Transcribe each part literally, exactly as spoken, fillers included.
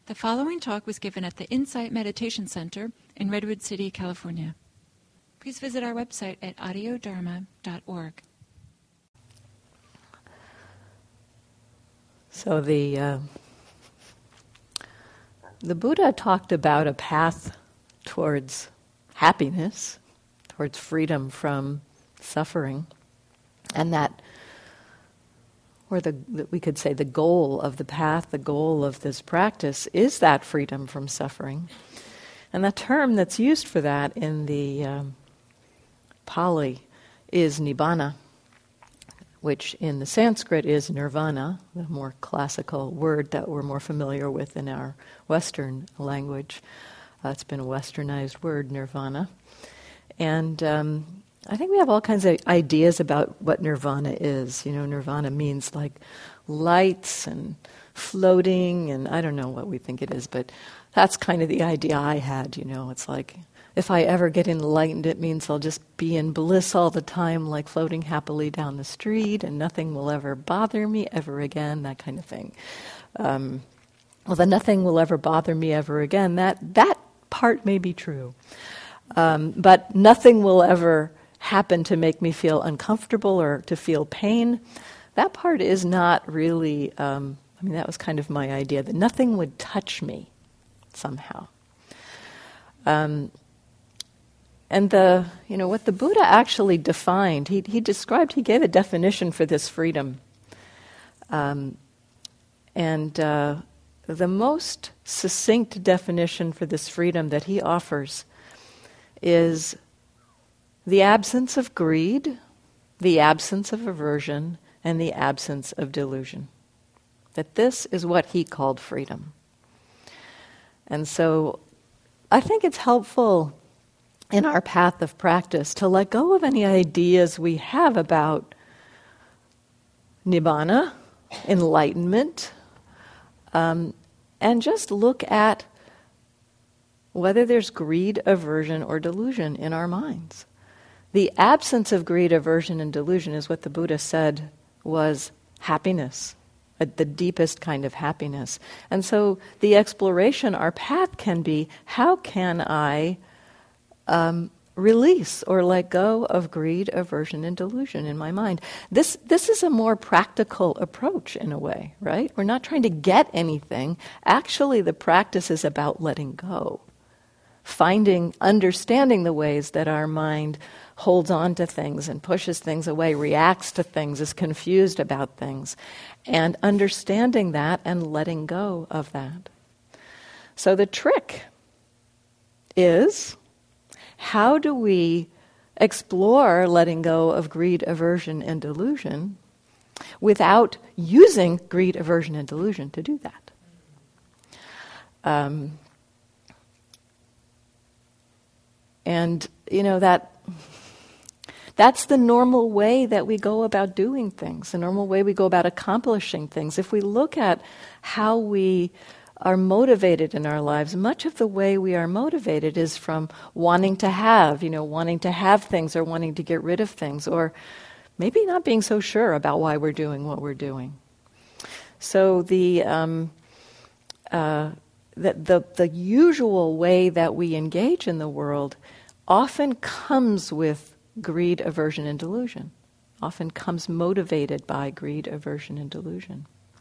The following talk was given at the Insight Meditation Center in Redwood City, California. Please visit our website at audio dharma dot org. So the uh, the Buddha talked about a path towards happiness, towards freedom from suffering, and that, or the, we could say the goal of the path, the goal of this practice is that freedom from suffering. And the term that's used for that in the um, Pali is nibbana, which in the Sanskrit is nirvana, the more classical word that we're more familiar with in our Western language. Uh, it's been a westernized word, nirvana. And um, I think we have all kinds of ideas about what nirvana is. You know, nirvana means like lights and floating, and I don't know what we think it is, but that's kind of the idea I had, you know. It's like, if I ever get enlightened, it means I'll just be in bliss all the time, like floating happily down the street, and nothing will ever bother me ever again, that kind of thing. Um, well, the nothing will ever bother me ever again, that, that part may be true. Um, but nothing will ever happen to make me feel uncomfortable or to feel pain. That part is not really, um, I mean, that was kind of my idea, that nothing would touch me somehow. Um, and the, you know, what the Buddha actually defined, he, he described, he gave a definition for this freedom. Um, and uh, the most succinct definition for this freedom that he offers is the absence of greed, the absence of aversion, and the absence of delusion. That this is what he called freedom. And so I think it's helpful in our path of practice to let go of any ideas we have about nibbana, enlightenment, um, and just look at whether there's greed, aversion, or delusion in our minds. The absence of greed, aversion, and delusion is what the Buddha said was happiness, the deepest kind of happiness. And so the exploration, our path can be, how can I um, release or let go of greed, aversion, and delusion in my mind? This this is a more practical approach in a way, right? We're not trying to get anything. Actually, the practice is about letting go. Finding, understanding the ways that our mind holds on to things and pushes things away, reacts to things, is confused about things, and understanding that and letting go of that. So the trick is, how do we explore letting go of greed, aversion, and delusion without using greed, aversion, and delusion to do that? Um, and, you know, that... That's the normal way that we go about doing things, the normal way we go about accomplishing things. If we look at how we are motivated in our lives, much of the way we are motivated is from wanting to have, you know, wanting to have things or wanting to get rid of things, or maybe not being so sure about why we're doing what we're doing. So the um, uh, the, the the usual way that we engage in the world often comes with greed, aversion, and delusion. Often comes motivated by greed, aversion, and delusion.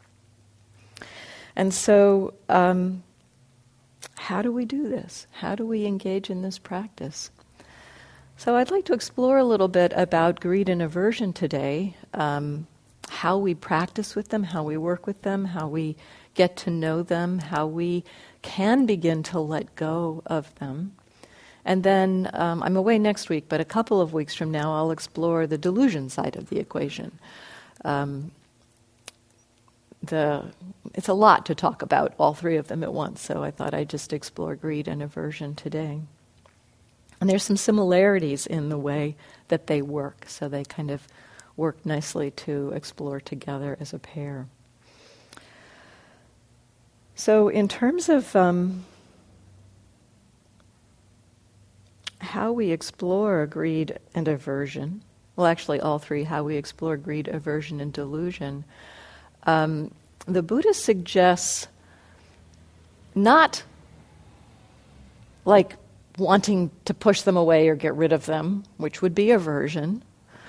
And so, um, how do we do this? How do we engage in this practice? So I'd like to explore a little bit about greed and aversion today, um, how we practice with them, how we work with them, how we get to know them, how we can begin to let go of them. And then um, I'm away next week, but a couple of weeks from now I'll explore the delusion side of the equation. Um, the it's a lot to talk about, all three of them at once, so I thought I'd just explore greed and aversion today. And there's some similarities in the way that they work, so they kind of work nicely to explore together as a pair. So in terms of um, how we explore greed and aversion, well, actually all three, how we explore greed, aversion, and delusion, um, the Buddha suggests not like wanting to push them away or get rid of them, which would be aversion,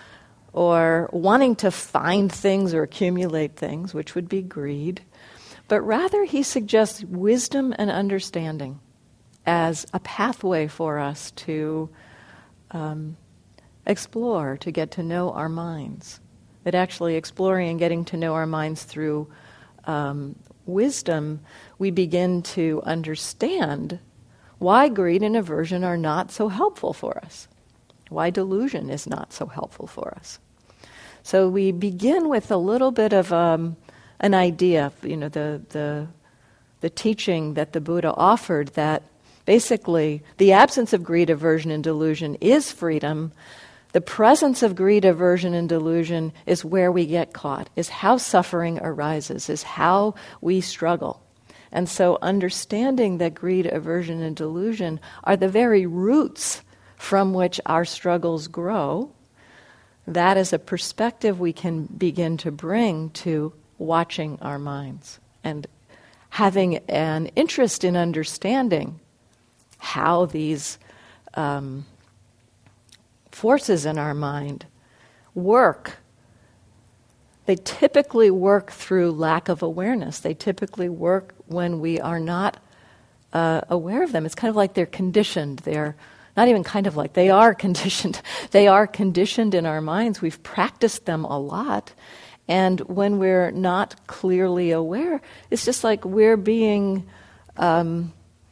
or wanting to find things or accumulate things, which would be greed, but rather he suggests wisdom and understanding as a pathway for us to um, explore, to get to know our minds. That actually exploring and getting to know our minds through um, wisdom, we begin to understand why greed and aversion are not so helpful for us, why delusion is not so helpful for us. So we begin with a little bit of um, an idea, you know, the, the the teaching that the Buddha offered, that basically the absence of greed, aversion, and delusion is freedom. The presence of greed, aversion, and delusion is where we get caught, is how suffering arises, is how we struggle. And so understanding that greed, aversion, and delusion are the very roots from which our struggles grow, that is a perspective we can begin to bring to watching our minds and having an interest in understanding how these um, forces in our mind work. They typically work through lack of awareness. They typically work when we are not uh, aware of them. It's kind of like they're conditioned. They're not even kind of like, they are conditioned. They are conditioned in our minds. We've practiced them a lot. And when we're not clearly aware, it's just like we're being, um,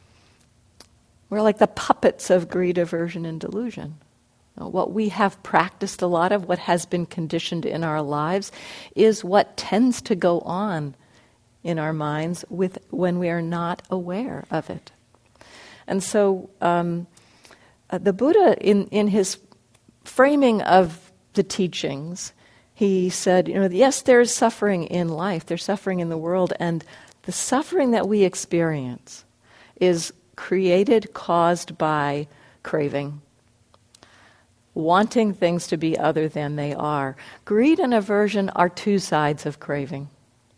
we're like the puppets of greed, aversion, and delusion. What we have practiced a lot of, what has been conditioned in our lives, is what tends to go on in our minds with when we are not aware of it. And so um, uh, the Buddha, in, in his framing of the teachings, he said, you know, yes, there is suffering in life, there's suffering in the world, and the suffering that we experience is created, caused by craving, wanting things to be other than they are. Greed and aversion are two sides of craving.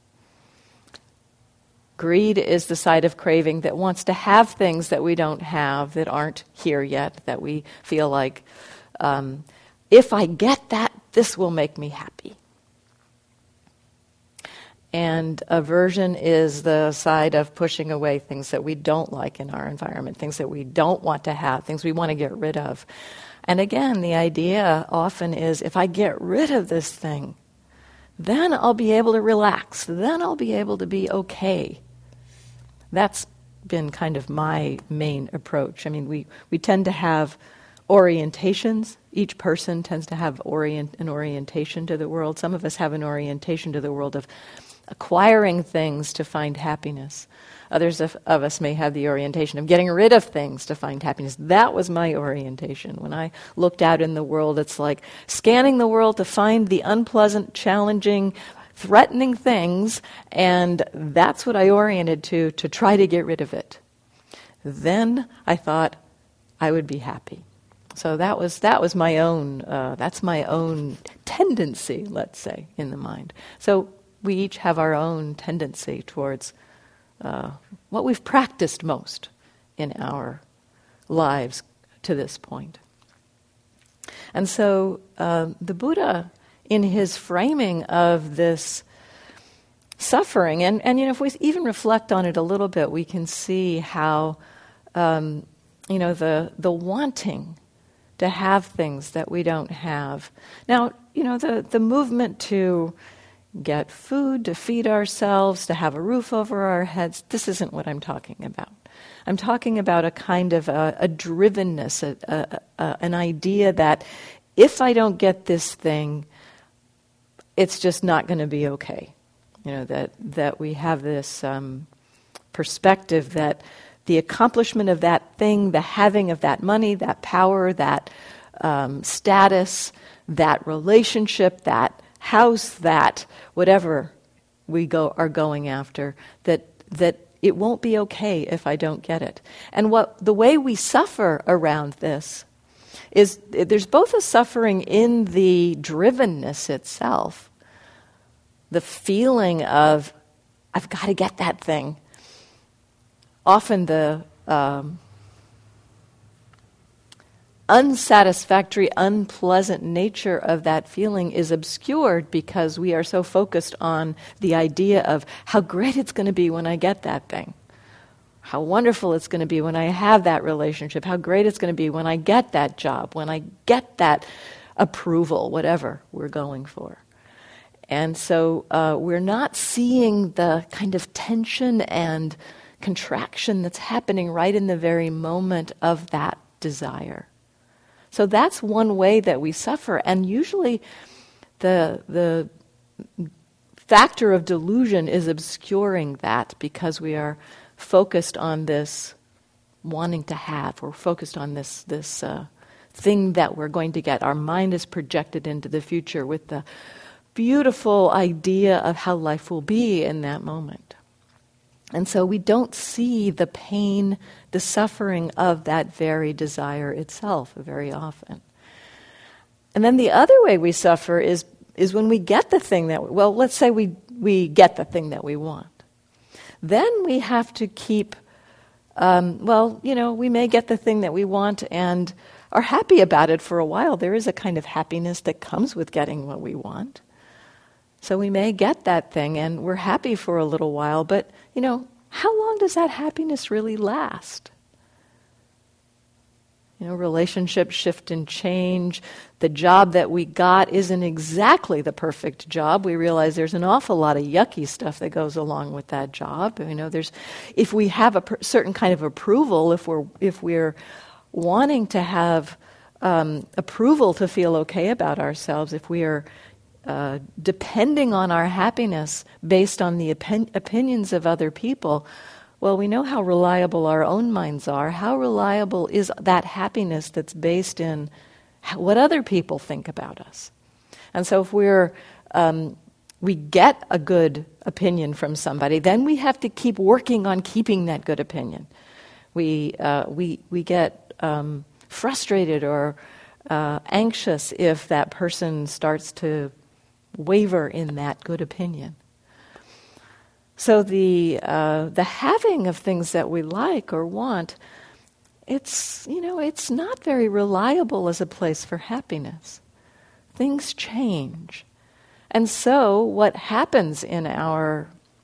Greed is the side of craving that wants to have things that we don't have, that aren't here yet, that we feel like, um, if I get that, this will make me happy. And aversion is the side of pushing away things that we don't like in our environment, things that we don't want to have, things we want to get rid of. And again, the idea often is, if I get rid of this thing, then I'll be able to relax. Then I'll be able to be okay. That's been kind of my main approach. I mean, we, we tend to have orientations. Each person tends to have orient, an orientation to the world. Some of us have an orientation to the world of acquiring things to find happiness. Others of, of us may have the orientation of getting rid of things to find happiness. That was my orientation. When I looked out in the world, it's like scanning the world to find the unpleasant, challenging, threatening things, and that's what I oriented to, to try to get rid of it. Then I thought I would be happy. So that was that was my own, uh, that's my own tendency, let's say, in the mind. So we each have our own tendency towards uh, what we've practiced most in our lives to this point. And so uh, the Buddha, in his framing of this suffering, and, and you know, if we even reflect on it a little bit, we can see how, um, you know, the the wanting to have things that we don't have. Now, you know, the, the movement to get food, to feed ourselves, to have a roof over our heads, this isn't what I'm talking about. I'm talking about a kind of a, a drivenness, a, a, a, an idea that if I don't get this thing, it's just not going to be okay. You know, that, that we have this um, perspective that the accomplishment of that thing, the having of that money, that power, that um, status, that relationship, that house, that whatever we go are going after, that that it won't be okay if I don't get it. And what the way we suffer around this is there's both a suffering in the drivenness itself, the feeling of I've got to get that thing. often the um, unsatisfactory, unpleasant nature of that feeling is obscured because we are so focused on the idea of how great it's going to be when I get that thing, how wonderful it's going to be when I have that relationship, how great it's going to be when I get that job, when I get that approval, whatever we're going for. And so uh, we're not seeing the kind of tension and contraction that's happening right in the very moment of that desire. So that's one way that we suffer, and usually the the factor of delusion is obscuring that because we are focused on this wanting to have, we're focused on this this uh, thing that we're going to get. Our mind is projected into the future with the beautiful idea of how life will be in that moment. And so we don't see the pain, the suffering of that very desire itself very often. And then the other way we suffer is is when we get the thing that, well, let's say we, we get the thing that we want. Then we have to keep, um, well, you know, we may get the thing that we want and are happy about it for a while. There is a kind of happiness that comes with getting what we want. So we may get that thing and we're happy for a little while, but, you know, how long does that happiness really last? You know, relationships shift and change. The job that we got isn't exactly the perfect job. We realize there's an awful lot of yucky stuff that goes along with that job. You know, there's, if we have a per- certain kind of approval, if we're if we're wanting to have um, approval to feel okay about ourselves, if we are Uh, depending on our happiness based on the opin- opinions of other people, well, we know how reliable our own minds are. How reliable is that happiness that's based in how, what other people think about us? And so if we're um, we get a good opinion from somebody, then we have to keep working on keeping that good opinion. We uh, we we get um, frustrated or uh, anxious if that person starts to waver in that good opinion. So the uh, the having of things that we like or want, it's, you know, it's not very reliable as a place for happiness. Things change. And so what happens in our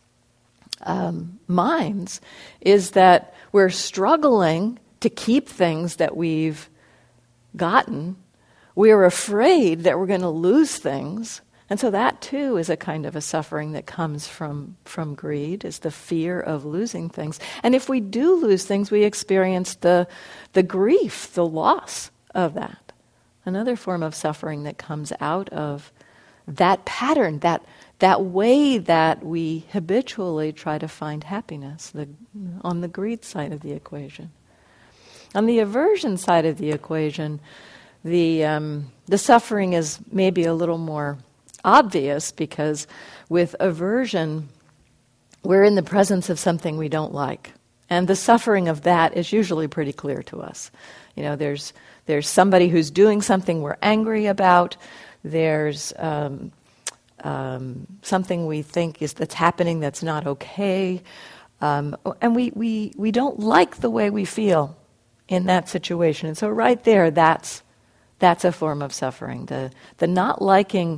um, minds is that we're struggling to keep things that we've gotten. We're afraid that we're going to lose things. And so that too is a kind of a suffering that comes from, from greed, is the fear of losing things. And if we do lose things, we experience the, the grief, the loss of that. Another form of suffering that comes out of that pattern, that, that way that we habitually try to find happiness, the, on the greed side of the equation. On the aversion side of the equation, the, um, the suffering is maybe a little more obvious, because with aversion, we're in the presence of something we don't like. And the suffering of that is usually pretty clear to us. You know, there's there's somebody who's doing something we're angry about. There's um, um, something we think is that's happening that's not okay. Um, and we, we, we don't like the way we feel in that situation. And so right there, that's that's a form of suffering. The the not liking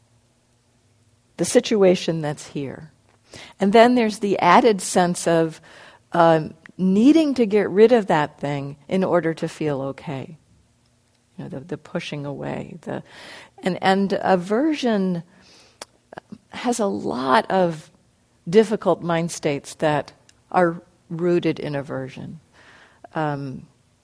the situation that's here. And then there's the added sense of um, needing to get rid of that thing in order to feel okay. You know, the, the pushing away. The and and aversion has a lot of difficult mind states that are rooted in aversion. Um,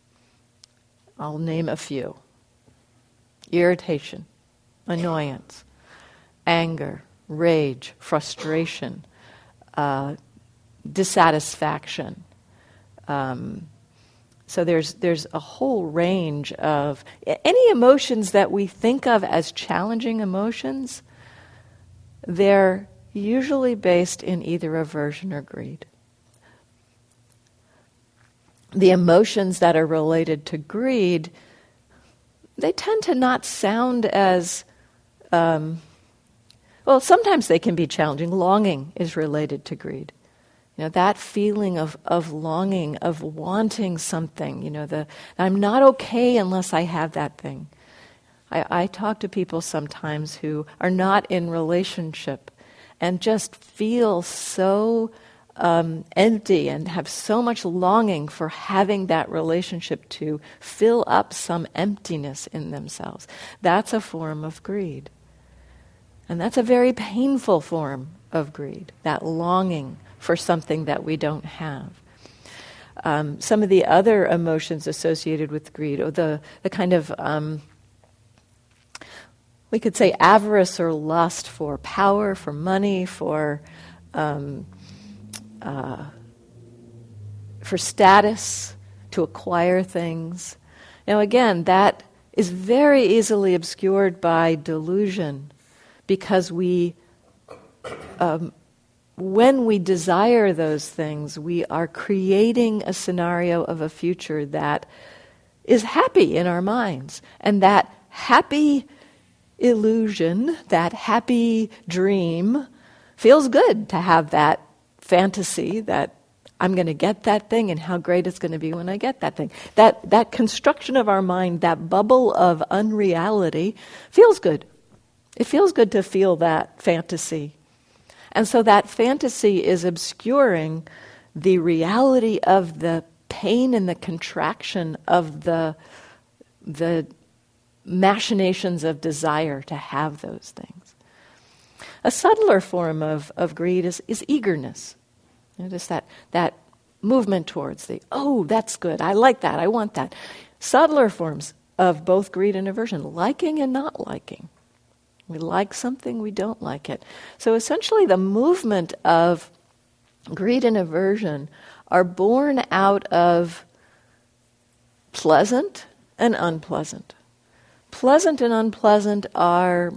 I'll name a few. Irritation, annoyance, anger, rage, frustration, uh, dissatisfaction. Um, so there's there's a whole range of any emotions that we think of as challenging emotions. They're usually based in either aversion or greed. The emotions that are related to greed, they tend to not sound as um, Well, sometimes they can be challenging. Longing is related to greed. You know, that feeling of, of longing, of wanting something, you know, the I'm not okay unless I have that thing. I, I talk to people sometimes who are not in relationship and just feel so um, empty and have so much longing for having that relationship to fill up some emptiness in themselves. That's a form of greed. And that's a very painful form of greed, that longing for something that we don't have. Um, some of the other emotions associated with greed, or the, the kind of, um, we could say avarice or lust for power, for money, for um, uh, for status, to acquire things. Now again, that is very easily obscured by delusion, because we um, when we desire those things, we are creating a scenario of a future that is happy in our minds. And that happy illusion, that happy dream, feels good to have that fantasy that I'm going to get that thing and how great it's going to be when I get that thing. That, that construction of our mind, that bubble of unreality, feels good. It feels good to feel that fantasy. And so that fantasy is obscuring the reality of the pain and the contraction of the, the machinations of desire to have those things. A subtler form of, of greed is, is eagerness. You know, just that, that movement towards the, oh, that's good, I like that, I want that. Subtler forms of both greed and aversion, liking and not liking. We like something, we don't like it. So essentially the movement of greed and aversion are born out of pleasant and unpleasant. Pleasant and unpleasant are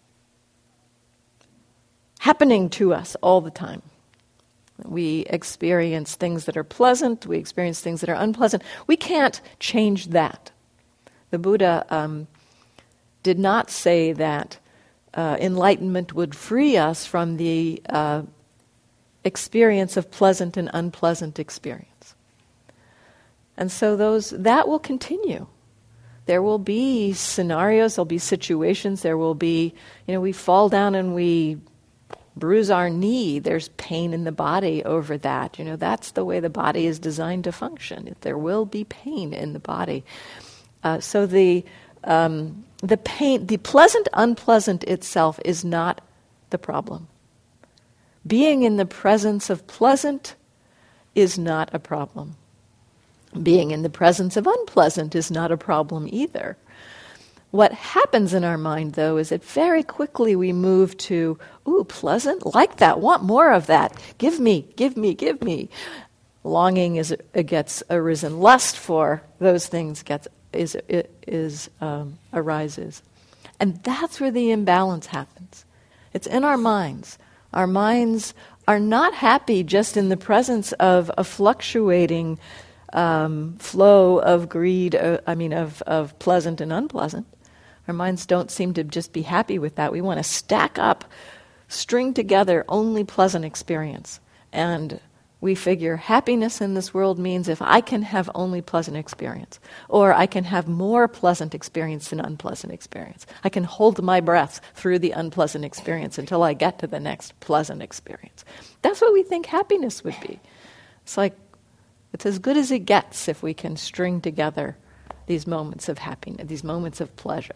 happening to us all the time. We experience things that are pleasant, we experience things that are unpleasant. We can't change that. The Buddha um, did not say that Uh, enlightenment would free us from the uh, experience of pleasant and unpleasant experience. And so those that will continue. There will be scenarios, there'll be situations, there will be, you know, we fall down and we bruise our knee, there's pain in the body over that. You know, that's the way the body is designed to function. There will be pain in the body. Uh, so the um, The pain, the pleasant, unpleasant itself is not the problem. Being in the presence of pleasant is not a problem. Being in the presence of unpleasant is not a problem either. What happens in our mind, though, is that very quickly we move to, ooh, pleasant, like that, want more of that. Give me, give me, give me. Longing is it gets arisen. Lust for those things gets is is um, arises, and that's where the imbalance happens. It's in our minds. Our minds are not happy just in the presence of a fluctuating um, flow of greed. Uh, I mean, of of pleasant and unpleasant. Our minds don't seem to just be happy with that. We want to stack up, string together only pleasant experience, and we figure happiness in this world means if I can have only pleasant experience, or I can have more pleasant experience than unpleasant experience. I can hold my breath through the unpleasant experience until I get to the next pleasant experience. That's what we think happiness would be. It's like, it's as good as it gets if we can string together these moments of happiness, these moments of pleasure,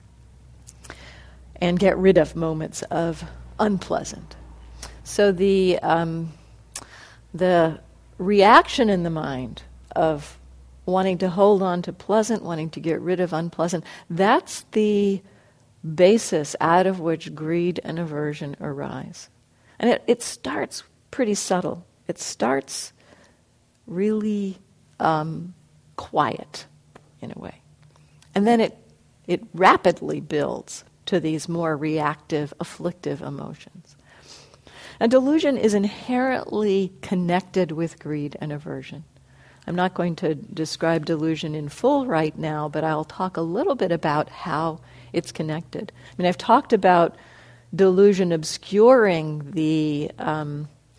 and get rid of moments of unpleasant. So the... Um, The reaction in the mind of wanting to hold on to pleasant, wanting to get rid of unpleasant, that's the basis out of which greed and aversion arise. And it, it starts pretty subtle. It starts really um, quiet, in a way. And then it it rapidly builds to these more reactive, afflictive emotions. And delusion is inherently connected with greed and aversion. I'm not going to describe delusion in full right now, but I'll talk a little bit about how it's connected. I mean, I've talked about delusion obscuring the um,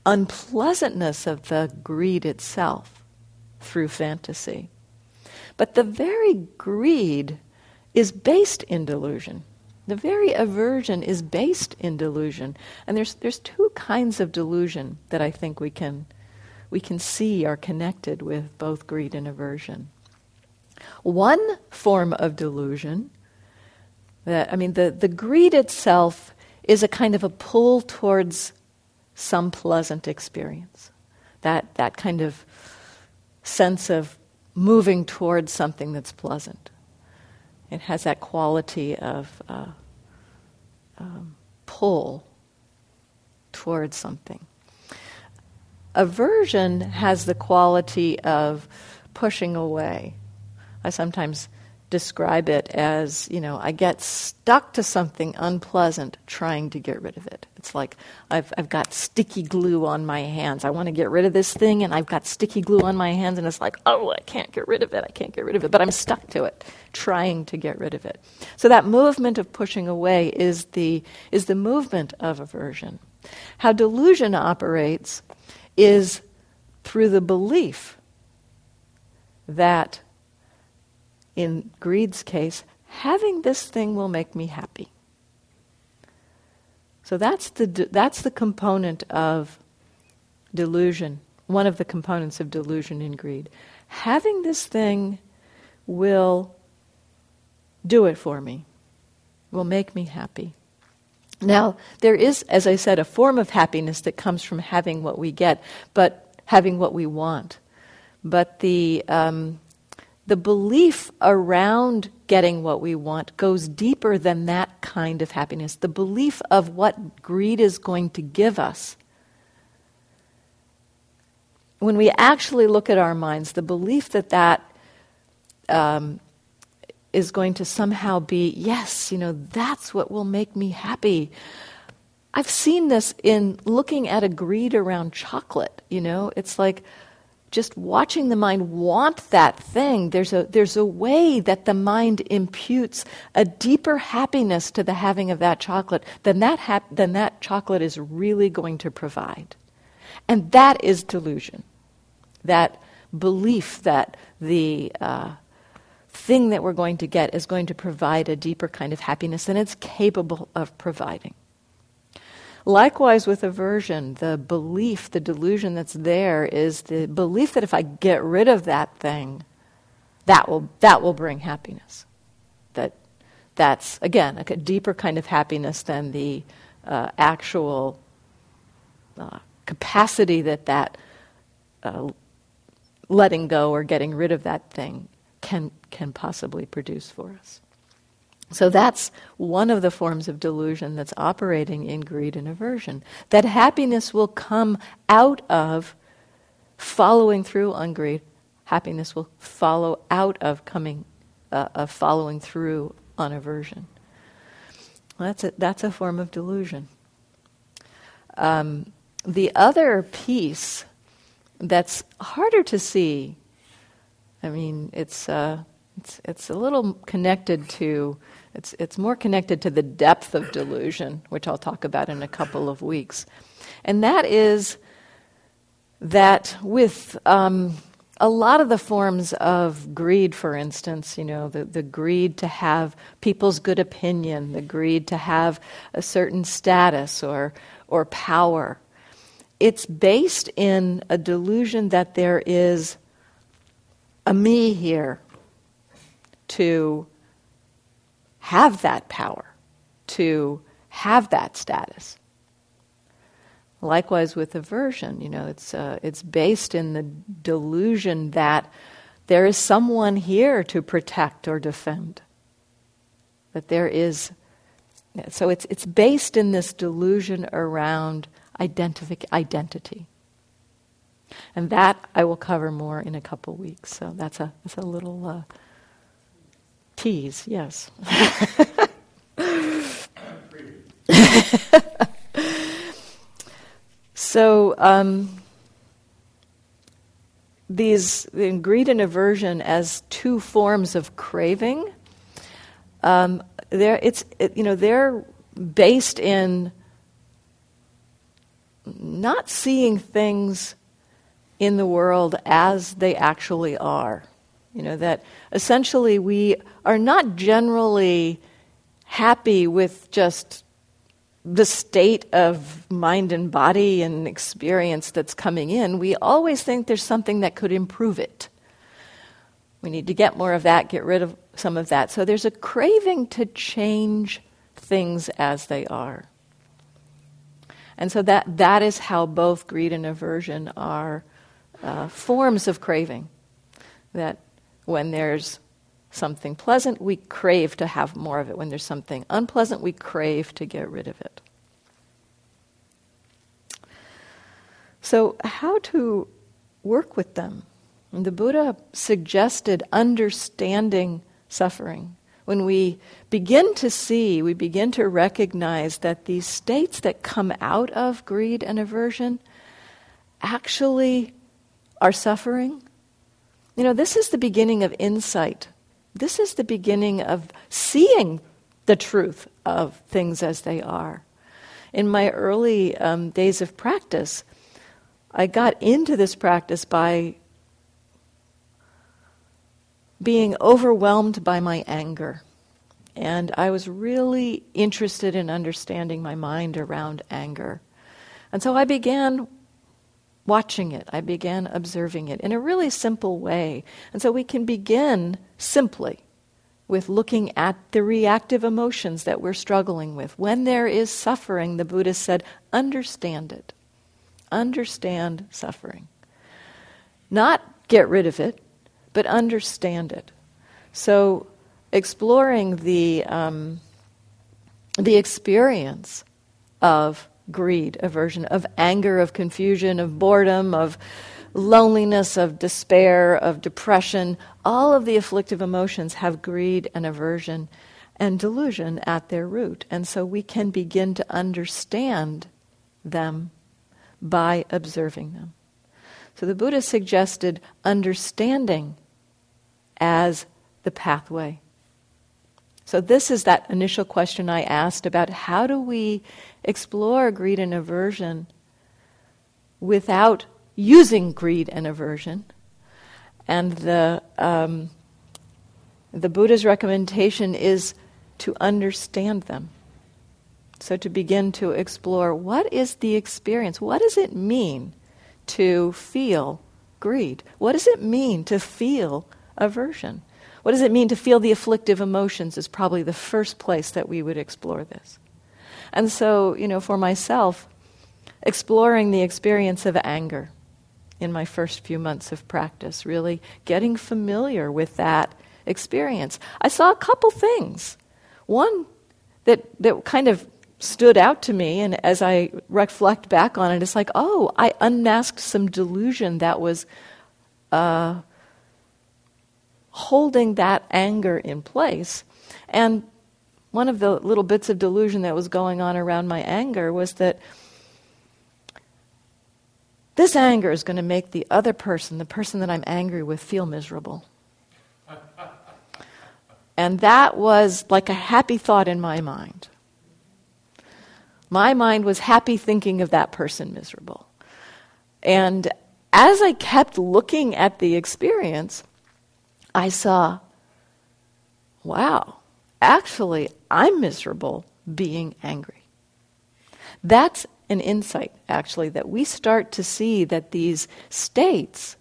unpleasantness of the greed itself through fantasy. But the very greed is based in delusion. The very aversion is based in delusion. And there's there's two kinds of delusion that I think we can we can see are connected with both greed and aversion. One form of delusion, that I mean the, the greed itself is a kind of a pull towards some pleasant experience. That that kind of sense of moving towards something that's pleasant. It has that quality of uh, um, pull towards something. Aversion has the quality of pushing away. I sometimes describe it as, you know, I get stuck to something unpleasant trying to get rid of it. It's like I've I've got sticky glue on my hands. I want to get rid of this thing, and I've got sticky glue on my hands, and it's like, oh, I can't get rid of it. I can't get rid of it. But I'm stuck to it, trying to get rid of it. So that movement of pushing away is the is the movement of aversion. How delusion operates is through the belief that, in greed's case, having this thing will make me happy. So that's the that's the component of delusion, one of the components of delusion in greed. Having this thing will do it for me, will make me happy. Now, there is, as I said, a form of happiness that comes from having what we get, but having what we want. But the um, the belief around getting what we want goes deeper than that kind of happiness. The belief of what greed is going to give us. When we actually look at our minds, the belief that that um, is going to somehow be, yes, you know, that's what will make me happy. I've seen this in looking at a greed around chocolate, you know. It's like just watching the mind want that thing. There's a there's a way that the mind imputes a deeper happiness to the having of that chocolate than that hap- than that chocolate is really going to provide. And that is delusion. That belief that the uh, thing that we're going to get is going to provide a deeper kind of happiness than it's capable of providing. Likewise with aversion, the belief, the delusion that's there is the belief that if I get rid of that thing, that will that will bring happiness. That that's, again, a deeper kind of happiness than the uh, actual uh, capacity that that uh, letting go or getting rid of that thing can can possibly produce for us. So that's one of the forms of delusion that's operating in greed and aversion. That happiness will come out of following through on greed. Happiness will follow out of coming, uh, of following through on aversion. Well, that's a, that's a form of delusion. Um, the other piece that's harder to see, I mean, it's uh, it's it's a little connected to. It's it's more connected to the depth of delusion, which I'll talk about in a couple of weeks. And that is that with um, a lot of the forms of greed, for instance, you know, the, the greed to have people's good opinion, the greed to have a certain status or or power, it's based in a delusion that there is a me here to have that power, to have that status. Likewise with aversion, you know, it's uh, it's based in the delusion that there is someone here to protect or defend. That there is, so it's it's based in this delusion around identific identity. And that I will cover more in a couple weeks. So that's a that's a little uh, tease, yes. So um, these in greed and aversion as two forms of craving, um, they're it's it, you know they're based in not seeing things in the world as they actually are. You know, that essentially we are not generally happy with just the state of mind and body and experience that's coming in. We always think there's something that could improve it. We need to get more of that, get rid of some of that. So there's a craving to change things as they are. And so that that is how both greed and aversion are uh, forms of craving. That when there's something pleasant, we crave to have more of it. When there's something unpleasant, we crave to get rid of it. So how to work with them? And the Buddha suggested understanding suffering. When we begin to see, we begin to recognize that these states that come out of greed and aversion actually are suffering. You know, this is the beginning of insight. This is the beginning of seeing the truth of things as they are. In my early um, days of practice, I got into this practice by being overwhelmed by my anger. And I was really interested in understanding my mind around anger. And so I began watching it. I began observing it in a really simple way. And so we can begin simply with looking at the reactive emotions that we're struggling with. When there is suffering, the Buddha said, understand it. Understand suffering. Not get rid of it, but understand it. So exploring the um, the experience of greed, aversion, of anger, of confusion, of boredom, of loneliness, of despair, of depression, all of the afflictive emotions have greed and aversion and delusion at their root. And so we can begin to understand them by observing them. So the Buddha suggested understanding as the pathway. So this is that initial question I asked about how do we explore greed and aversion without using greed and aversion. And the um, the Buddha's recommendation is to understand them. So to begin to explore what is the experience, what does it mean to feel greed? What does it mean to feel aversion? What does it mean to feel the afflictive emotions is probably the first place that we would explore this. And so, you know, for myself, exploring the experience of anger in my first few months of practice, really getting familiar with that experience. I saw a couple things. One that that kind of stood out to me, and as I reflect back on it, it's like, oh, I unmasked some delusion that was uh, holding that anger in place. And one of the little bits of delusion that was going on around my anger was that this anger is going to make the other person, the person that I'm angry with, feel miserable. And that was like a happy thought in my mind. My mind was happy thinking of that person miserable. And as I kept looking at the experience, I saw, wow, actually, I'm miserable being angry. That's an insight, actually, that we start to see that these states,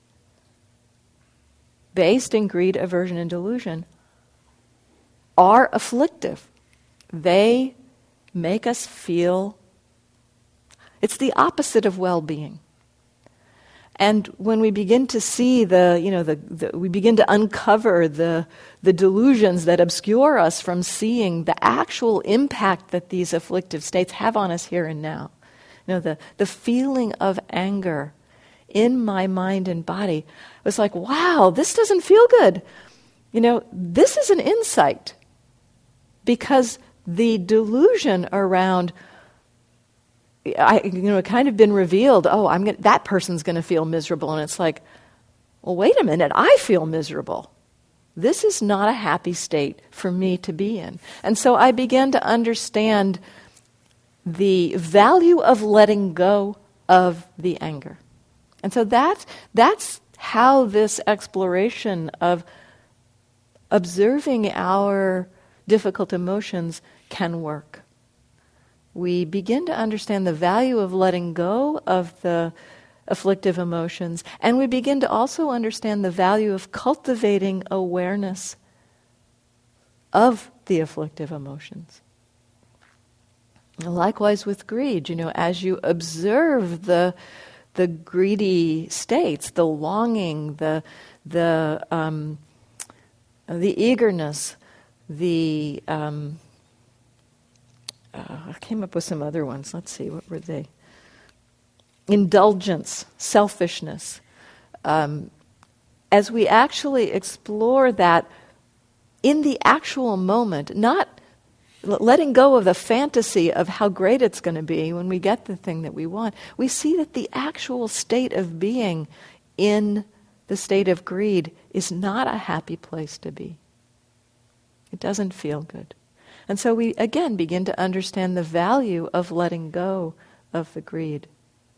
based in greed, aversion, and delusion, are afflictive. They make us feel, it's the opposite of well-being. And when we begin to see the, you know, the, the we begin to uncover the the delusions that obscure us from seeing the actual impact that these afflictive states have on us here and now. You know, the, the feeling of anger in my mind and body was like, wow, this doesn't feel good. You know, this is an insight. Because the delusion around, I, you know, it kind of been revealed, oh, I'm gonna, that person's going to feel miserable. And it's like, well, wait a minute, I feel miserable. This is not a happy state for me to be in. And so I began to understand the value of letting go of the anger. And so that's, that's how this exploration of observing our difficult emotions can work. We begin to understand the value of letting go of the afflictive emotions, and we begin to also understand the value of cultivating awareness of the afflictive emotions. Likewise with greed, you know, as you observe the the greedy states, the longing, the the um, the eagerness, the um, uh, I came up with some other ones. Let's see, what were they? Indulgence, selfishness. Um, as we actually explore that in the actual moment, not letting go of the fantasy of how great it's going to be when we get the thing that we want, we see that the actual state of being in the state of greed is not a happy place to be. It doesn't feel good. And so we, again, begin to understand the value of letting go of the greed.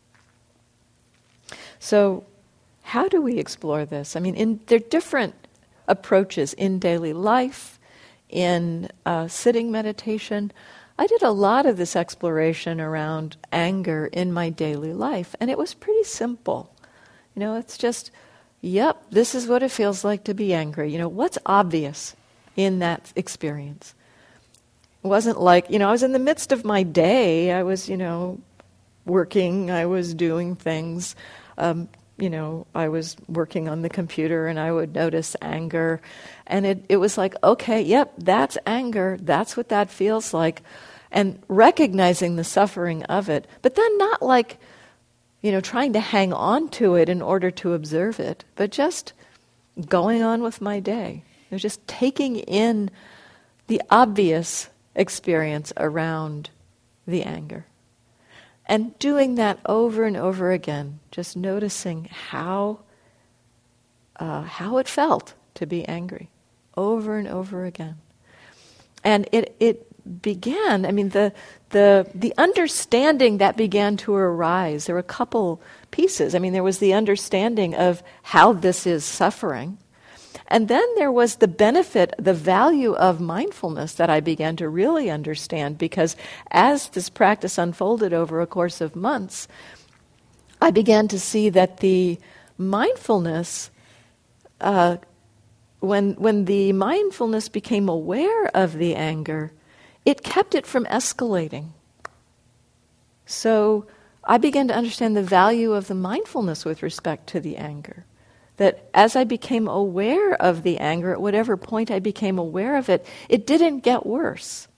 So how do we explore this? I mean, in, there are different approaches in daily life, in uh, sitting meditation. I did a lot of this exploration around anger in my daily life, and it was pretty simple. You know, it's just, yep, this is what it feels like to be angry. You know, what's obvious in that experience? It wasn't like, you know, I was in the midst of my day. I was, you know, working. I was doing things. Um, you know, I was working on the computer and I would notice anger. And it, it was like, okay, yep, that's anger. That's what that feels like. And recognizing the suffering of it. But then not like, you know, trying to hang on to it in order to observe it, but just going on with my day. It was just taking in the obvious experience around the anger. And doing that over and over again, just noticing how uh, how it felt to be angry, over and over again. And it it began, I mean, the the the understanding that began to arise, there were a couple pieces. I mean, there was the understanding of how this is suffering. And then there was the benefit, the value of mindfulness that I began to really understand, because as this practice unfolded over a course of months, I began to see that the mindfulness, uh, when when the mindfulness became aware of the anger, it kept it from escalating. So I began to understand the value of the mindfulness with respect to the anger. That as I became aware of the anger, at whatever point I became aware of it, it didn't get worse.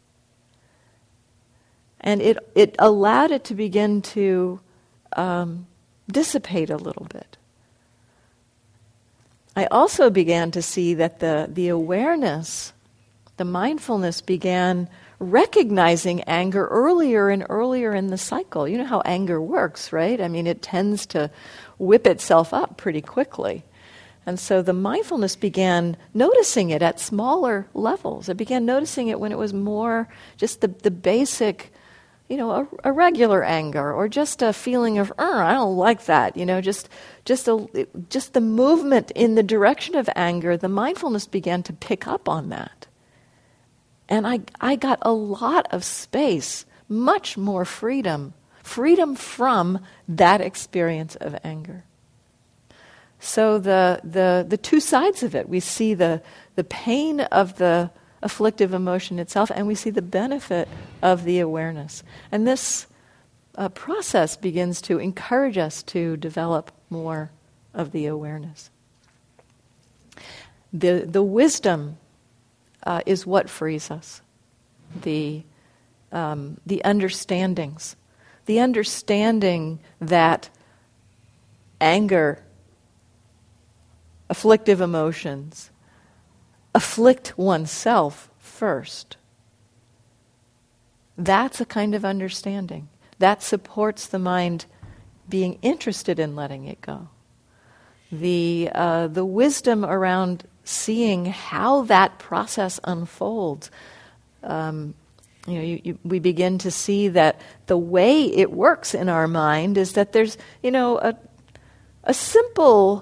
And it, it allowed it to begin to um, dissipate a little bit. I also began to see that the, the awareness, the mindfulness began recognizing anger earlier and earlier in the cycle. You know how anger works, right? I mean, it tends to whip itself up pretty quickly. And so the mindfulness began noticing it at smaller levels. It began noticing it when it was more just the, the basic, you know, a, a regular anger, or just a feeling of, I don't like that, you know, just just a, just the movement in the direction of anger. The mindfulness began to pick up on that. And I I got a lot of space, much more freedom, freedom from that experience of anger. So the, the the two sides of it, we see the, the pain of the afflictive emotion itself, and we see the benefit of the awareness. And this uh, process begins to encourage us to develop more of the awareness. The the wisdom uh, is what frees us. The um, the understandings, the understanding that anger, afflictive emotions, afflict oneself first. That's a kind of understanding. That supports the mind being interested in letting it go. The uh, the wisdom around seeing how that process unfolds. Um, You know, you, you, we begin to see that the way it works in our mind is that there's, you know, a, a simple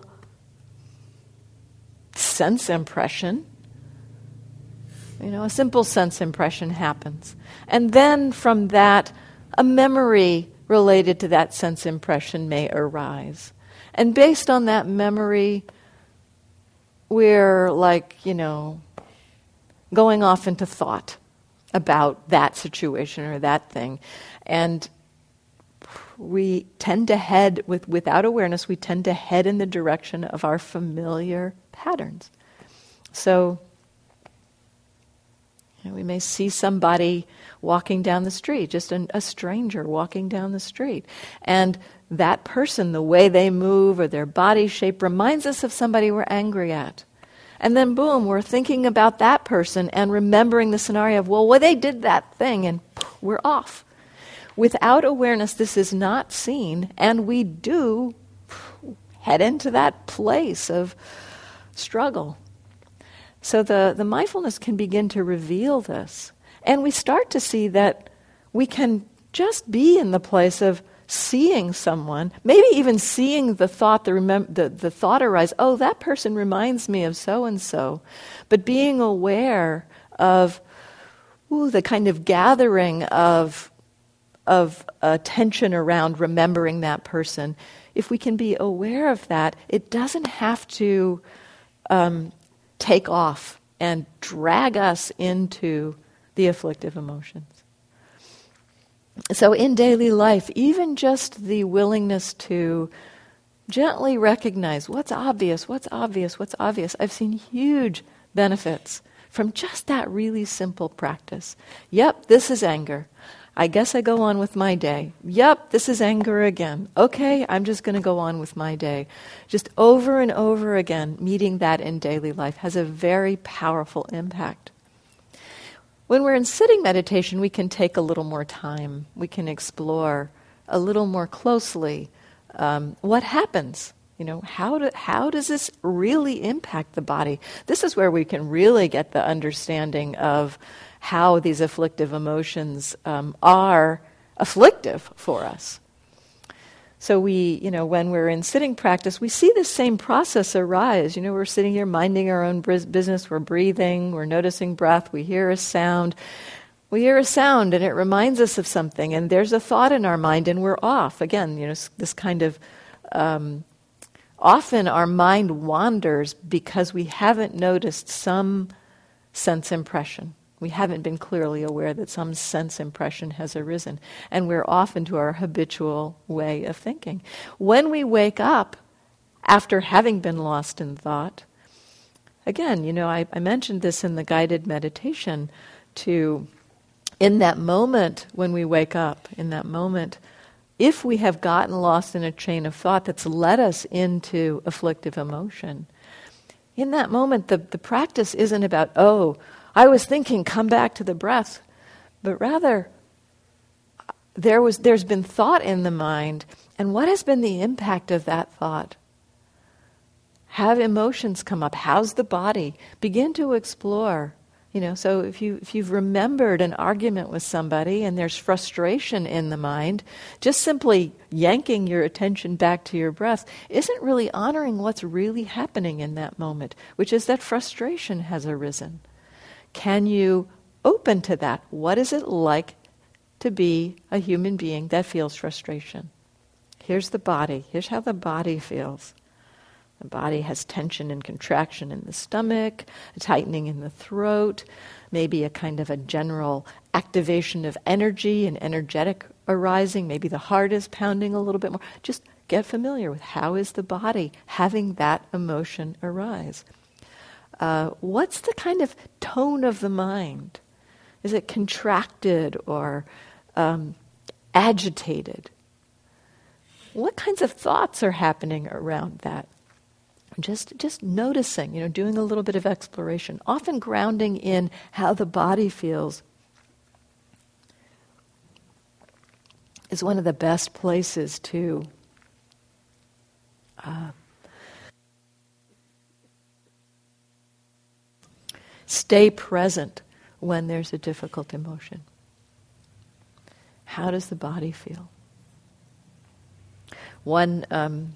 sense impression. You know, a simple sense impression happens. And then from that, a memory related to that sense impression may arise. And based on that memory, we're like, you know, going off into thought about that situation or that thing. And we tend to head, with without awareness, we tend to head in the direction of our familiar patterns. So, you know, we may see somebody walking down the street, just an, a stranger walking down the street. And that person, the way they move or their body shape reminds us of somebody we're angry at. And then boom, we're thinking about that person and remembering the scenario of, well, well, they did that thing, and poof, we're off. Without awareness, this is not seen, and we do head into that place of struggle. So the, the mindfulness can begin to reveal this. And we start to see that we can just be in the place of seeing someone, maybe even seeing the thought, the, remem- the, the thought arise, oh, that person reminds me of so-and-so. But being aware of ooh, the kind of gathering of, of attention around remembering that person. If we can be aware of that, it doesn't have to um, take off and drag us into the afflictive emotions. So in daily life, even just the willingness to gently recognize what's obvious, what's obvious, what's obvious. I've seen huge benefits from just that really simple practice. Yep, this is anger. I guess I go on with my day. Yep, this is anger again. Okay, I'm just going to go on with my day. Just over and over again, meeting that in daily life has a very powerful impact. When we're in sitting meditation, we can take a little more time. We can explore a little more closely um, what happens. You know, how do, how does this really impact the body? This is where we can really get the understanding of how these afflictive emotions um, are afflictive for us. So we, you know, when we're in sitting practice, we see this same process arise. You know, we're sitting here minding our own business, we're breathing, we're noticing breath, we hear a sound. We hear a sound and it reminds us of something, and there's a thought in our mind and we're off. Again, you know, this kind of, um, often our mind wanders because we haven't noticed some sense impression. We haven't been clearly aware that some sense impression has arisen, and we're off into our habitual way of thinking. When we wake up after having been lost in thought, again, you know, I, I mentioned this in the guided meditation, to, in that moment when we wake up, in that moment, if we have gotten lost in a chain of thought that's led us into afflictive emotion, in that moment, the, the practice isn't about, oh, I was thinking, come back to the breath, but rather, there was, there's been thought in the mind, and what has been the impact of that thought? Have emotions come up? How's the body? Begin to explore. You know, so if you if you've remembered an argument with somebody and there's frustration in the mind, just simply yanking your attention back to your breath isn't really honoring what's really happening in that moment, which is that frustration has arisen. Can you open to that? What is it like to be a human being that feels frustration? Here's the body. Here's how the body feels. The body has tension and contraction in the stomach, a tightening in the throat, maybe a kind of a general activation of energy and energetic arising. Maybe the heart is pounding a little bit more. Just get familiar with how is the body having that emotion arise. Uh, what's the kind of tone of the mind? Is it contracted or um, agitated? What kinds of thoughts are happening around that? Just just noticing, you know, doing a little bit of exploration, often grounding in how the body feels is one of the best places to uh, stay present when there's a difficult emotion. How does the body feel? One, um,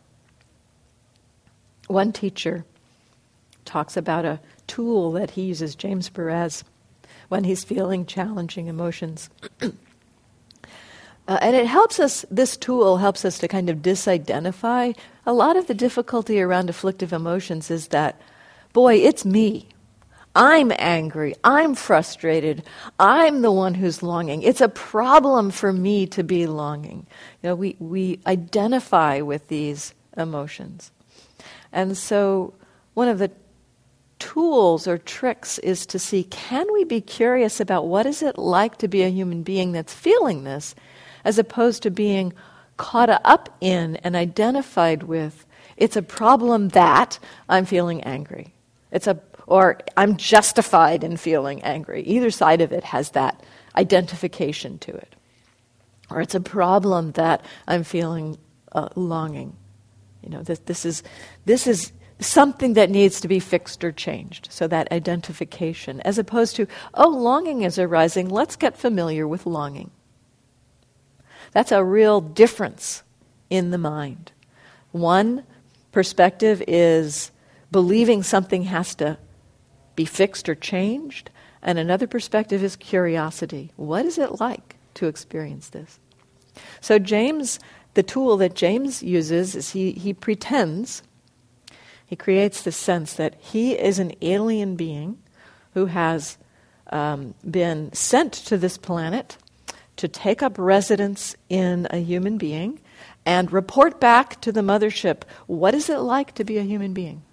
one teacher talks about a tool that he uses, James Perez, when he's feeling challenging emotions. uh, and it helps us, this tool helps us to kind of disidentify. A lot of the difficulty around afflictive emotions is that, boy, it's me. I'm angry. I'm frustrated. I'm the one who's longing. It's a problem for me to be longing. You know, we, we identify with these emotions. And so one of the tools or tricks is to see, can we be curious about what is it like to be a human being that's feeling this, as opposed to being caught up in and identified with, it's a problem that I'm feeling angry. It's a Or I'm justified in feeling angry. Either side of it has that identification to it. Or it's a problem that I'm feeling uh, longing. You know, this, this is this is something that needs to be fixed or changed. So that identification, as opposed to, oh, longing is arising. Let's get familiar with longing. That's a real difference in the mind. One perspective is believing something has to be fixed or changed, and another perspective is curiosity. What is it like to experience this? So James, the tool that James uses is he, he pretends, he creates the sense that he is an alien being who has um, been sent to this planet to take up residence in a human being and report back to the mothership, what is it like to be a human being?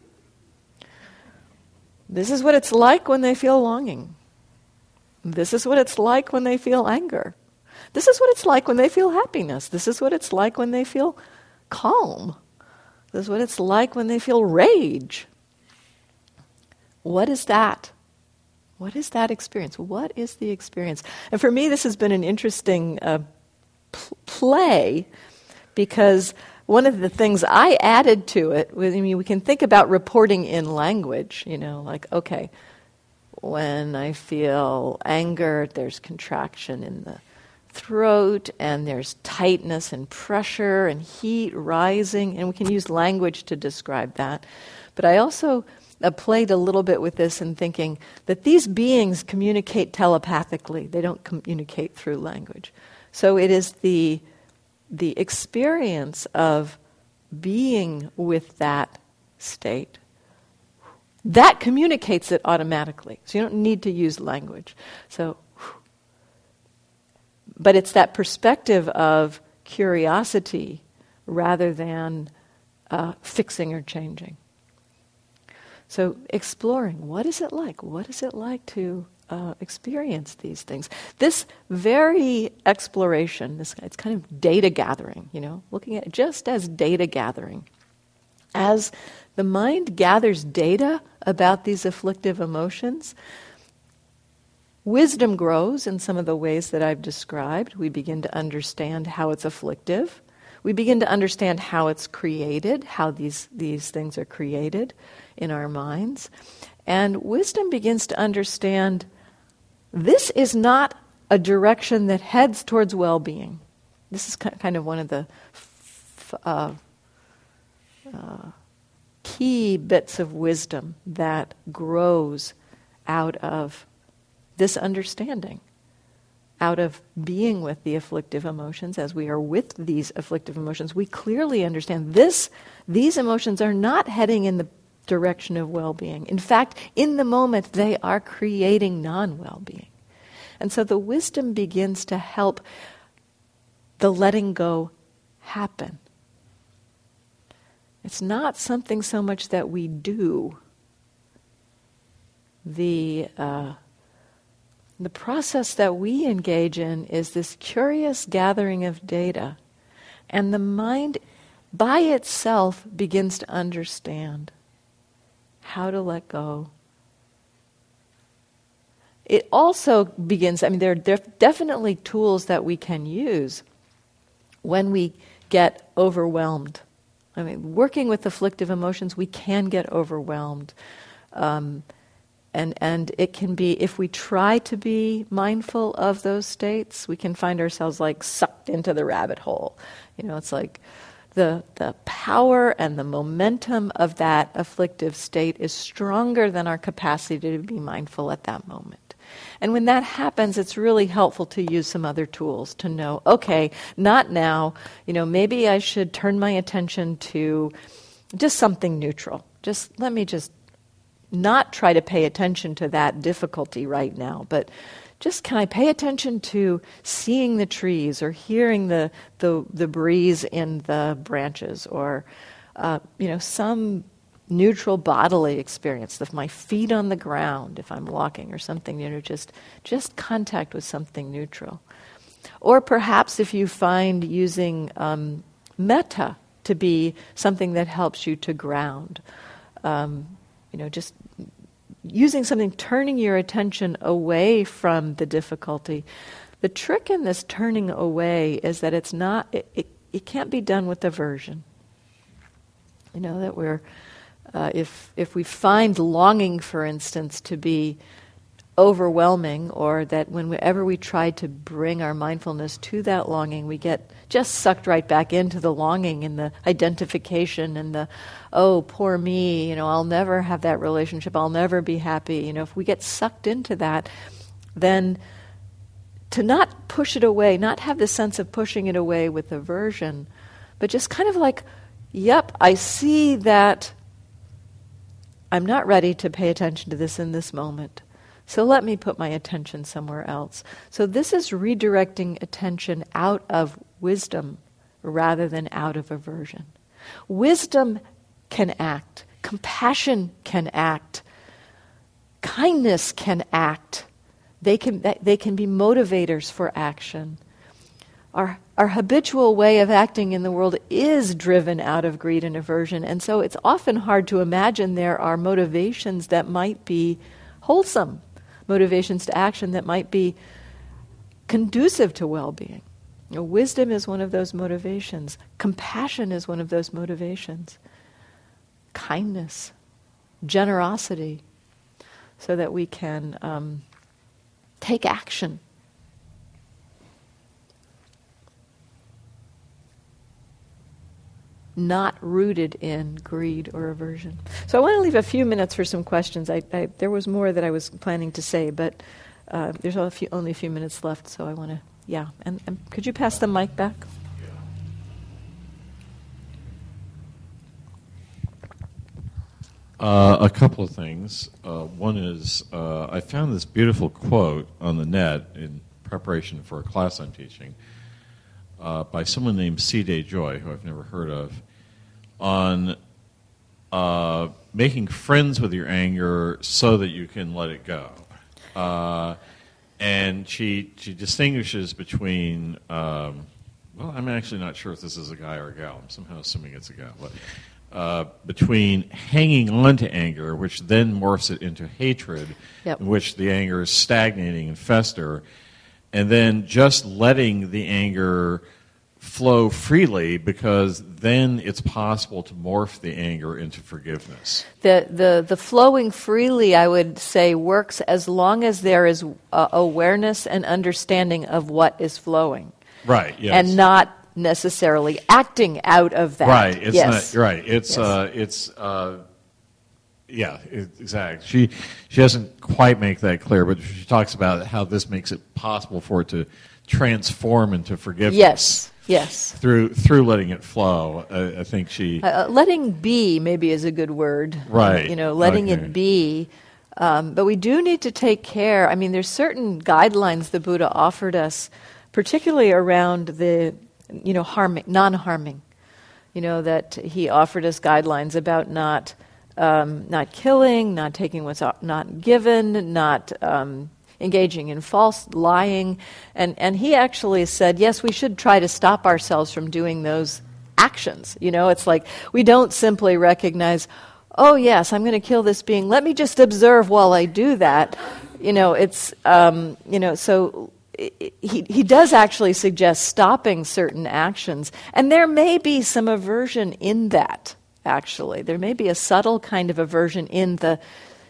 This is what it's like when they feel longing. This is what it's like when they feel anger. This is what it's like when they feel happiness. This is what it's like when they feel calm. This is what it's like when they feel rage. What is that? What is that experience? What is the experience? And for me, this has been an interesting uh, pl- play because one of the things I added to it, I mean, we can think about reporting in language, you know, like, okay, when I feel anger, there's contraction in the throat, and there's tightness and pressure and heat rising, and we can use language to describe that. But I also uh, played a little bit with this in thinking that these beings communicate telepathically. They don't communicate through language. So it is the the experience of being with that state that communicates it automatically. So you don't need to use language. So, but it's that perspective of curiosity rather than uh, fixing or changing. So exploring, what is it like? What is it like to uh, experience these things? This very exploration, this it's kind of data gathering, you know, looking at it just as data gathering. As the mind gathers data about these afflictive emotions, wisdom grows in some of the ways that I've described. We begin to understand how it's afflictive. We begin to understand how it's created, how these, these things are created in our minds. And wisdom begins to understand this is not a direction that heads towards well-being. This is kind of one of the f- uh, uh, key bits of wisdom that grows out of this understanding, out of being with the afflictive emotions. As we are with these afflictive emotions, we clearly understand this, these emotions are not heading in the direction of well-being. In fact, in the moment, they are creating non-well-being. And so the wisdom begins to help the letting go happen. It's not something so much that we do. The uh, the process that we engage in is this curious gathering of data, and the mind by itself begins to understand how to let go. It also begins, I mean, there, there are definitely tools that we can use when we get overwhelmed. I mean, working with afflictive emotions, we can get overwhelmed. Um, and, and it can be, if we try to be mindful of those states, we can find ourselves like sucked into the rabbit hole. You know, it's like the the power and the momentum of that afflictive state is stronger than our capacity to be mindful at that moment. And when that happens, it's really helpful to use some other tools to know, okay, not now, you know, maybe I should turn my attention to just something neutral. Just let me just not try to pay attention to that difficulty right now, but just can I pay attention to seeing the trees or hearing the the, the breeze in the branches, or uh, you know, some neutral bodily experience, if my feet on the ground, if I'm walking or something, you know, just just contact with something neutral. Or perhaps if you find using um, metta to be something that helps you to ground, um, you know, just using something, turning your attention away from the difficulty. The trick in this turning away is that it's not, it, it, it can't be done with aversion. You know, that we're, uh, if if we find longing, for instance, to be overwhelming, or that whenever we try to bring our mindfulness to that longing, we get just sucked right back into the longing and the identification and the, oh, poor me, you know, I'll never have that relationship, I'll never be happy. You know, if we get sucked into that, then to not push it away, not have the sense of pushing it away with aversion, but just kind of like, yep, I see that I'm not ready to pay attention to this in this moment. So let me put my attention somewhere else. So this is redirecting attention out of wisdom rather than out of aversion. Wisdom can act. Compassion can act. Kindness can act. They can they can be motivators for action. Our our habitual way of acting in the world is driven out of greed and aversion, and so it's often hard to imagine there are motivations that might be wholesome, motivations to action that might be conducive to well-being. You know, wisdom is one of those motivations. Compassion is one of those motivations. Kindness, generosity, so that we can um, take action. Not rooted in greed or aversion. So I want to leave a few minutes for some questions. I, I, there was more that I was planning to say, but uh, there's only a, few, only a few minutes left, so I want to, yeah. And, and could you pass the mic back? Uh, a couple of things. Uh, one is uh, I found this beautiful quote on the net in preparation for a class I'm teaching uh, by someone named C. Day Joy, who I've never heard of, on uh, making friends with your anger so that you can let it go. Uh, and she she distinguishes between, um, well, I'm actually not sure if this is a guy or a gal. I'm somehow assuming it's a gal. But uh, between hanging on to anger, which then morphs it into hatred, yep. in which the anger is stagnating and fester, and then just letting the anger flow freely, because then it's possible to morph the anger into forgiveness. The the the flowing freely, I would say, works as long as there is uh, awareness and understanding of what is flowing. Right, yes. And not necessarily acting out of that. Right, it's yes. not right. It's yes. uh it's uh yeah, it, exactly. She she doesn't quite make that clear, but she talks about how this makes it possible for it to transform into forgiveness. Yes. Yes. Through through letting it flow. Uh, I think she... Uh, letting be maybe is a good word. Right. Uh, you know, letting okay. it be. Um, but we do need to take care. I mean, there's certain guidelines the Buddha offered us, particularly around the, you know, harming, non-harming. You know, that he offered us guidelines about not um, not killing, not taking what's not given, not... Um, engaging in false lying, and, and he actually said, yes, we should try to stop ourselves from doing those actions. You know, it's like we don't simply recognize, oh yes, I'm going to kill this being, let me just observe while I do that. You know, it's, um, you know, so he, he does actually suggest stopping certain actions, and there may be some aversion in that, actually. There may be a subtle kind of aversion in the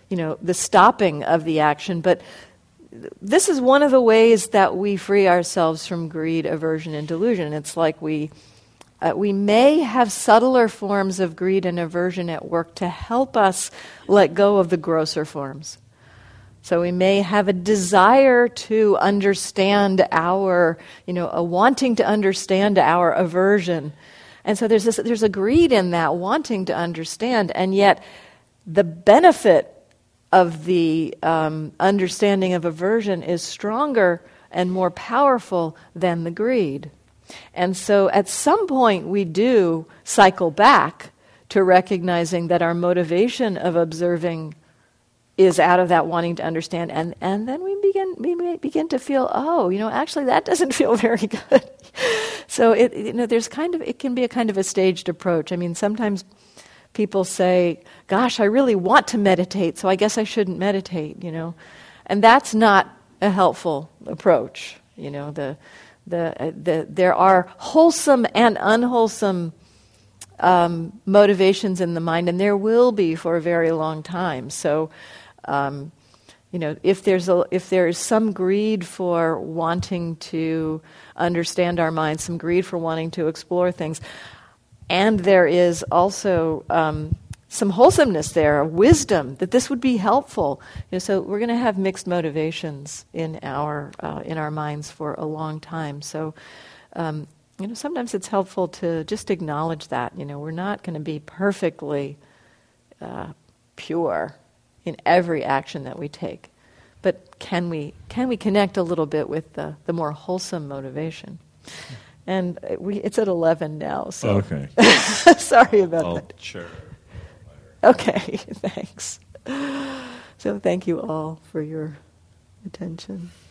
you know, the stopping of the action. But this is one of the ways that we free ourselves from greed, aversion, and delusion. It's like we uh, we may have subtler forms of greed and aversion at work to help us let go of the grosser forms. So we may have a desire to understand our, you know, a wanting to understand our aversion. And so there's this, there's a greed in that wanting to understand, and yet the benefit of the um, understanding of aversion is stronger and more powerful than the greed. And so at some point we do cycle back to recognizing that our motivation of observing is out of that wanting to understand, and, and then we begin we may begin to feel, oh, you know, actually that doesn't feel very good. So it, you know, there's kind of it can be a kind of a staged approach. I mean, sometimes people say, "Gosh, I really want to meditate, so I guess I shouldn't meditate," you know, and that's not a helpful approach. You know, the the the there are wholesome and unwholesome um, motivations in the mind, and there will be for a very long time. So. Um, you know, if there's a, if there is some greed for wanting to understand our minds, some greed for wanting to explore things, and there is also um, some wholesomeness there, wisdom that this would be helpful. You know, so we're going to have mixed motivations in our uh, in our minds for a long time. So. Um, you know, sometimes it's helpful to just acknowledge that. You know, we're not going to be perfectly uh, pure in every action that we take, but can we can we connect a little bit with the, the more wholesome motivation? And we it's at eleven now, so okay. Sorry about I'll that. share. Okay, thanks. So thank you all for your attention.